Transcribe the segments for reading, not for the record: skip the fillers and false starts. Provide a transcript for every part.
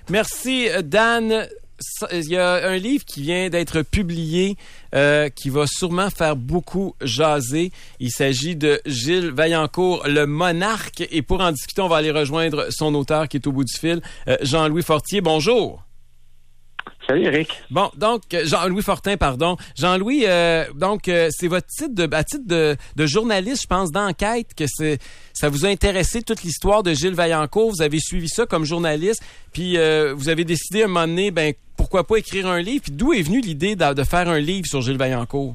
Merci, Dan. Il y a un livre qui vient d'être publié qui va sûrement faire beaucoup jaser. Il s'agit de Gilles Vaillancourt, le monarque. Et pour en discuter, on va aller rejoindre son auteur qui est au bout du fil, Jean-Louis Fortier. Bonjour. Salut, Eric. Bon, donc, Jean-Louis Fortin, pardon. Jean-Louis, c'est votre titre à titre de journaliste, je pense, d'enquête, que ça vous a intéressé toute l'histoire de Gilles Vaillancourt. Vous avez suivi ça comme journaliste, puis vous avez décidé à un moment donné, pourquoi pas écrire un livre? Puis d'où est venue l'idée de faire un livre sur Gilles Vaillancourt?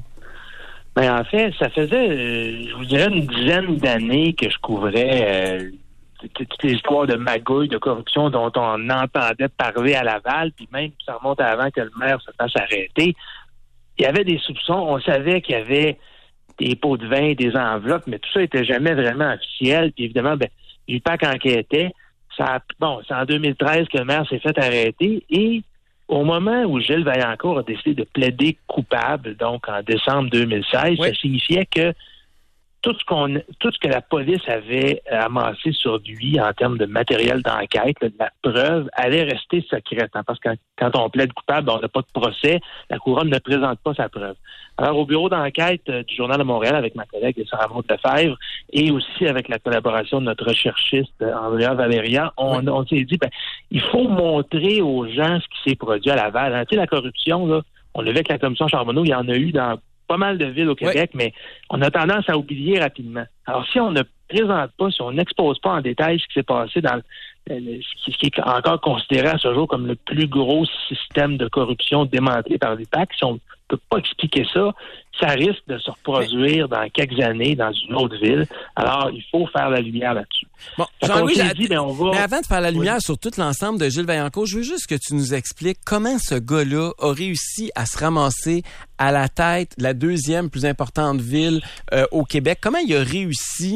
En fait, ça faisait, je vous dirais, une dizaine d'années que je couvrais toutes les histoires de magouilles, de corruption dont on entendait parler à Laval, puis même, ça remonte avant que le maire se fasse arrêter. Il y avait des soupçons, on savait qu'il y avait des pots de vin, des enveloppes, mais tout ça n'était jamais vraiment officiel. Puis évidemment, l'UPAC enquêtait. C'est en 2013 que le maire s'est fait arrêter. Et au moment où Gilles Vaillancourt a décidé de plaider coupable, donc en décembre 2016, ça signifiait que tout ce que la police avait amassé sur lui en termes de matériel d'enquête, de la preuve, allait rester secrète. Parce que quand on plaide coupable, on n'a pas de procès, la couronne ne présente pas sa preuve. Alors, au bureau d'enquête du Journal de Montréal, avec ma collègue Sarah Maud Lefebvre, et aussi avec la collaboration de notre recherchiste Andrea Valeria, on s'est dit, il faut montrer aux gens ce qui s'est produit à Laval. Tu sais, la corruption, là, on l'a vu avec la commission Charbonneau, il y en a eu dans pas mal de villes au Québec, mais on a tendance à oublier rapidement. Alors, si on ne présente pas, si on n'expose pas en détail ce qui s'est passé dans ce qui est encore considéré à ce jour comme le plus gros système de corruption démantelé par l'UPAC, si on ne peut pas expliquer ça, ça risque de se reproduire dans quelques années dans une autre ville. Alors, il faut faire la lumière là-dessus. Bon, Jean-Louis, mais avant de faire la lumière sur tout l'ensemble de Gilles Vaillancourt, je veux juste que tu nous expliques comment ce gars-là a réussi à se ramasser à la tête de la deuxième plus importante ville au Québec. Comment il a réussi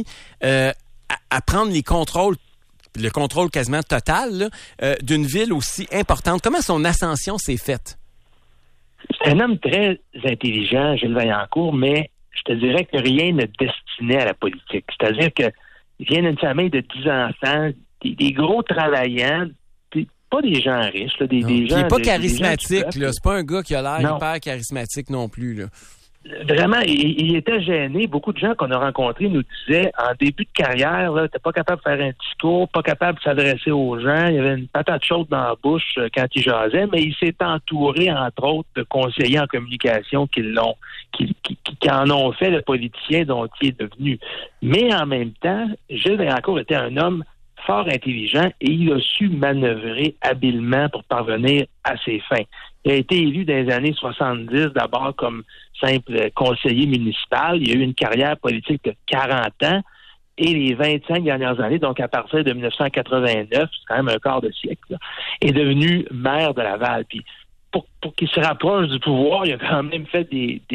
à prendre le contrôle quasiment total d'une ville aussi importante? Comment son ascension s'est faite? C'est un homme très intelligent, Gilles Vaillancourt, mais je te dirais que rien ne destinait à la politique. C'est-à-dire qu'il vient d'une famille de 10 enfants, des gros travaillants, pas des gens riches, là, des gens... Il n'est pas charismatique, là. C'est pas un gars qui a l'air hyper charismatique non plus, là. Vraiment, il était gêné. Beaucoup de gens qu'on a rencontrés nous disaient, en début de carrière, là, t'es pas capable de faire un discours, pas capable de s'adresser aux gens. Il y avait une patate chaude dans la bouche quand il jasait, mais il s'est entouré, entre autres, de conseillers en communication qui en ont fait le politicien dont il est devenu. Mais en même temps, Gilles Vaillancourt était un homme fort intelligent et il a su manœuvrer habilement pour parvenir à ses fins. Il a été élu dans les années 70, d'abord comme simple conseiller municipal. Il a eu une carrière politique de 40 ans et les 25 dernières années, donc à partir de 1989, c'est quand même un quart de siècle, là, est devenu maire de Laval. Puis pour qu'il se rapproche du pouvoir, il a quand même fait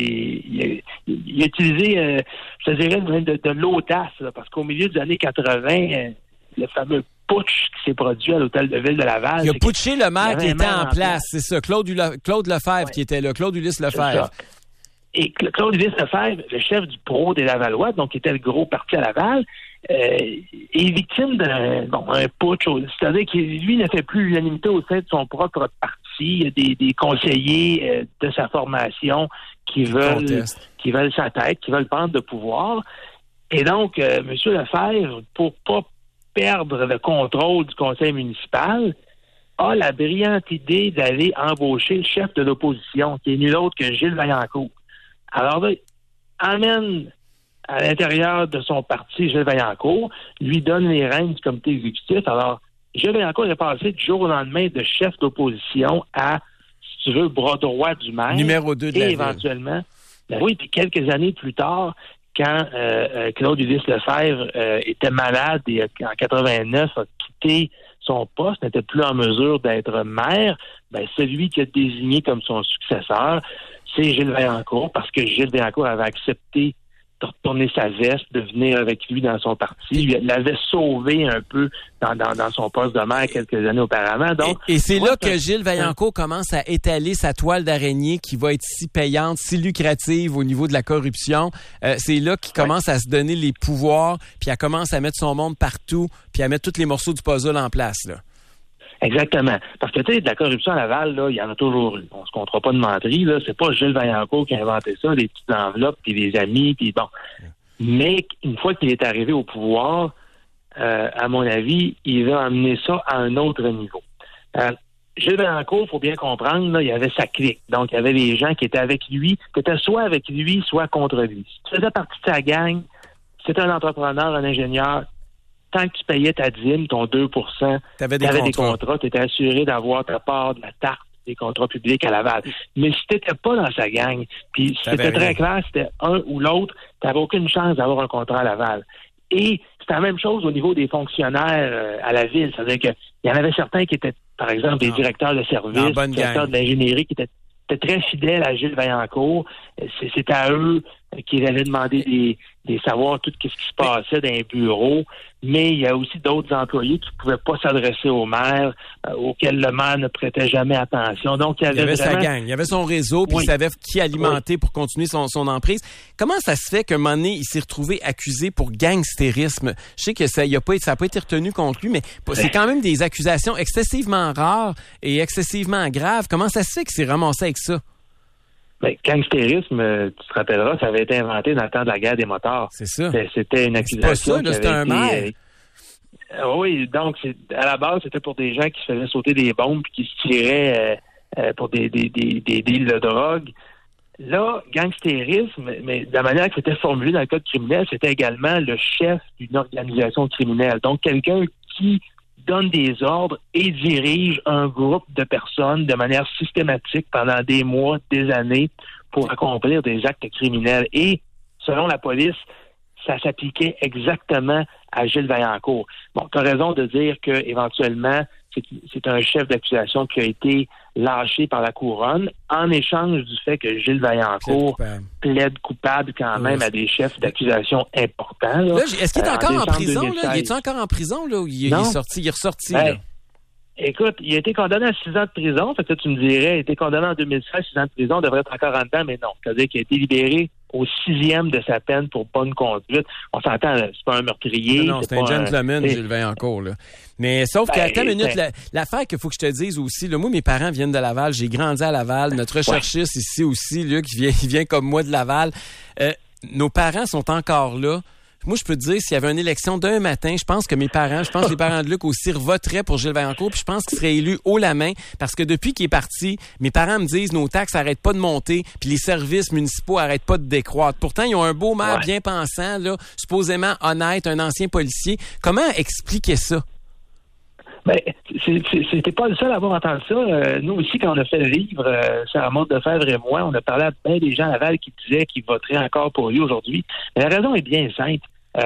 il a utilisé, je dirais, de l'audace, là, parce qu'au milieu des années 80, le fameux putsch qui s'est produit à l'hôtel de ville de Laval. Il a putché le maire qui était en place, c'est ça. Claude Lefebvre qui était là, Claude Ulysse Lefebvre. Et Claude Ulysse Lefebvre, le chef du pro des Lavallois, donc qui était le gros parti à Laval, est victime d'un putsch. C'est-à-dire qu'il lui ne fait plus l'unanimité au sein de son propre parti. Il y a des conseillers de sa formation qui veulent sa tête, qui veulent prendre le pouvoir. Et donc, M. Lefebvre, pour pas perdre le contrôle du conseil municipal, a la brillante idée d'aller embaucher le chef de l'opposition, qui est nul autre que Gilles Vaillancourt. Alors là, amène à l'intérieur de son parti Gilles Vaillancourt, lui donne les rênes du comité exécutif. Alors, Gilles Vaillancourt est passé du jour au lendemain de chef d'opposition à, si tu veux, bras droit du maire. Numéro 2 de la ville. Éventuellement. Oui, puis quelques années plus tard, quand Claude Ulysse Lefebvre était malade et en 89 a quitté son poste, n'était plus en mesure d'être maire, celui qui a désigné comme son successeur, c'est Gilles Vaillancourt, parce que Gilles Vaillancourt avait accepté de retourner sa veste, de venir avec lui dans son parti. Il l'avait sauvé un peu dans son poste de maire quelques années auparavant. Donc, et c'est là que Gilles Vaillancourt commence à étaler sa toile d'araignée qui va être si payante, si lucrative au niveau de la corruption. C'est là qu'il commence à se donner les pouvoirs, puis elle commence à mettre son monde partout, puis à mettre tous les morceaux du puzzle en place, là. Exactement. Parce que, tu sais, de la corruption à Laval, là, il y en a toujours eu. On se comptera pas de menterie, là. C'est pas Gilles Vaillancourt qui a inventé ça, des petites enveloppes, puis des amis, puis bon. Mais une fois qu'il est arrivé au pouvoir, à mon avis, il va amener ça à un autre niveau. Gilles Vaillancourt, il faut bien comprendre, là, il y avait sa clique. Donc, il y avait les gens qui étaient avec lui, qui étaient soit avec lui, soit contre lui. Si tu faisais partie de sa gang, si tu étais un entrepreneur, un ingénieur, tant que tu payais ta dîme, ton 2 tu avais des contrats, tu étais assuré d'avoir ta part de la tarte des contrats publics à Laval. Mais si tu n'étais pas dans sa gang, puis c'était très clair, c'était un ou l'autre, tu n'avais aucune chance d'avoir un contrat à Laval. Et c'était la même chose au niveau des fonctionnaires à la ville. C'est-à-dire qu'il y en avait certains qui étaient, par exemple, des directeurs de service, des directeurs de l'ingénierie qui étaient très fidèles à Gilles Vaillancourt. C'était à eux qu'ils allaient demander des savoirs tout ce qui se passait dans les bureaux. Mais il y a aussi d'autres employés qui ne pouvaient pas s'adresser au maire, auxquels le maire ne prêtait jamais attention. Donc, il y avait sa gang, il y avait son réseau, puis il savait qui alimenter pour continuer son emprise. Comment ça se fait qu'un moment donné, il s'est retrouvé accusé pour gangstérisme? Je sais que ça n'a pas été retenu contre lui, mais c'est quand même des accusations excessivement rares et excessivement graves. Comment ça se fait qu'il s'est ramassé avec ça? Ben, gangstérisme, tu te rappelleras, ça avait été inventé dans le temps de la guerre des motards. C'est ça. C'était une accusation. C'est pas ça, là, c'était un maire. Oui, donc à la base, c'était pour des gens qui se faisaient sauter des bombes et qui se tiraient pour des deals de drogue. Là, gangstérisme, mais de la manière que c'était formulé dans le code criminel, c'était également le chef d'une organisation criminelle. Donc, quelqu'un qui donne des ordres et dirige un groupe de personnes de manière systématique pendant des mois, des années pour accomplir des actes criminels. Et, selon la police, ça s'appliquait exactement à Gilles Vaillancourt. Bon, tu as raison de dire que éventuellement, c'est un chef d'accusation qui a été lâché par la couronne en échange du fait que Gilles Vaillancourt plaide coupable quand même à des chefs d'accusation importants. Là, est-ce qu'il est encore en prison? Là? Il est encore en prison là, ou il est ressorti? Là? Écoute, il a été condamné à 6 ans de prison. Fait que tu me dirais, il a été condamné en 2016, 6 ans de prison, il devrait être encore en dedans, mais non. C'est-à-dire qu'il a été libéré au 6e de sa peine pour bonne conduite. On s'entend, c'est pas un meurtrier. Non, c'est un gentleman, Gilles Vaillancourt, là. Mais sauf qu'attends une minute, l'affaire qu'il faut que je te dise aussi, là, moi, mes parents viennent de Laval, j'ai grandi à Laval, notre recherchiste ici aussi, Luc, il vient comme moi de Laval. Nos parents sont encore là. Moi, je peux te dire, s'il y avait une élection d'un matin, je pense que les parents de Luc aussi voteraient pour Gilles Vaillancourt, puis je pense qu'il serait élu haut la main, parce que depuis qu'il est parti, mes parents me disent, nos taxes n'arrêtent pas de monter, puis les services municipaux n'arrêtent pas de décroître. Pourtant, ils ont un beau maire bien pensant, là, supposément honnête, un ancien policier. Comment expliquer ça? Ben, c'était pas le seul à avoir entendu ça. Nous aussi, quand on a fait le livre, Sarah Maud Lefebvre et moi, on a parlé à bien des gens à Laval qui disaient qu'ils voteraient encore pour lui aujourd'hui. Mais la raison est bien simple.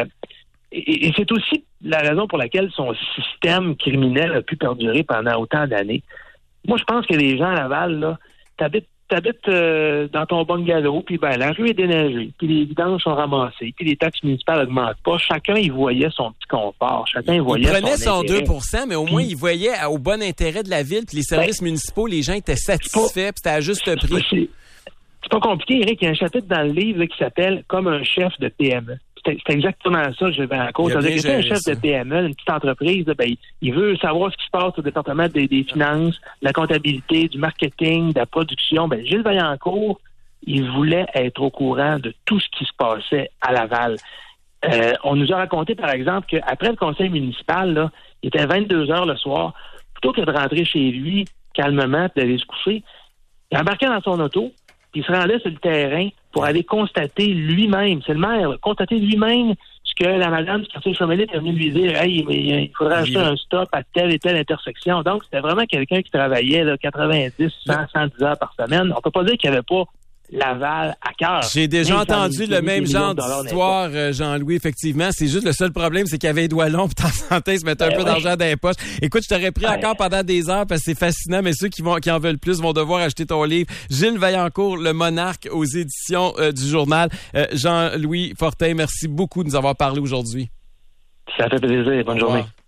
Et c'est aussi la raison pour laquelle son système criminel a pu perdurer pendant autant d'années. Moi, je pense que les gens à Laval, là, t'habites dans ton bungalow, puis la rue est déneigée, puis les vidanges sont ramassées, puis les taxes municipales n'augmentent pas. Chacun, il voyait son petit confort. Chacun, il voyait son intérêt. Il prenait son 2 mais au moins, il voyait au bon intérêt de la ville, puis les services municipaux, les gens étaient satisfaits, puis c'était à juste prix. C'est pas compliqué, Eric. Il y a un chapitre dans le livre là, qui s'appelle « Comme un chef de PME ». C'est exactement ça, je vais en cause. C'est-à-dire que c'est un chef de PME, une petite entreprise, là, il veut savoir ce qui se passe au département des finances, de la comptabilité, du marketing, de la production. Gilles Vaillancourt, il voulait être au courant de tout ce qui se passait à Laval. On nous a raconté, par exemple, qu'après le conseil municipal, là, il était 22 heures le soir, plutôt que de rentrer chez lui calmement et d'aller se coucher, il embarquait dans son auto, puis il se rendait sur le terrain pour aller constater lui-même, c'est le maire, constater lui-même ce que la madame du quartier Chaumélite est venue lui dire, hey, mais il faudrait acheter un stop à telle et telle intersection. Donc, c'était vraiment quelqu'un qui travaillait là, 90, 100, 110 heures par semaine. On peut pas dire qu'il n'y avait pas Laval à cœur. J'ai déjà entendu le même genre d'histoire, Jean-Louis, effectivement. C'est juste le seul problème, c'est qu'il y avait les doigts longs, puis de temps en temps, ils se mettaient un peu d'argent dans les poches. Écoute, je t'aurais pris encore pendant des heures parce que c'est fascinant, mais ceux qui en veulent plus vont devoir acheter ton livre. Gilles Vaillancourt, Le Monarque, aux éditions du Journal. Jean-Louis Fortin, merci beaucoup de nous avoir parlé aujourd'hui. Ça fait plaisir. Bonne journée.